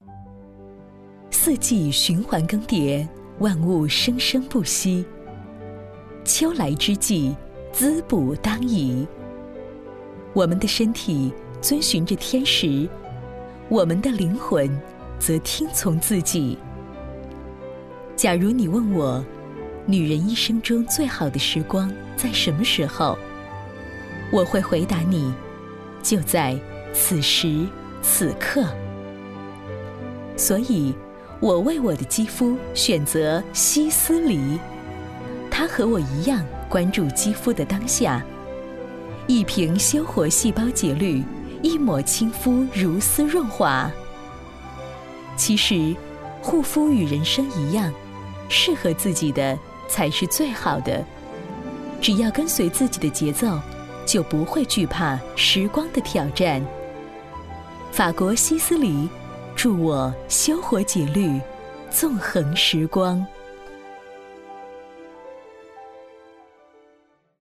四季循环更迭，万物生生不息。秋来之际，滋补当宜。我们的身体遵循着天时，我们的灵魂则听从自己。假如你问我，女人一生中最好的时光在什么时候？我会回答你，就在此时此刻。所以，我为我的肌肤选择希思黎，它和我一样关注肌肤的当下。一瓶修活细胞节律，一抹亲肤如丝润滑。其实，护肤与人生一样，适合自己的才是最好的。只要跟随自己的节奏，就不会惧怕时光的挑战。法国希思黎，祝我修活节律，纵横时光。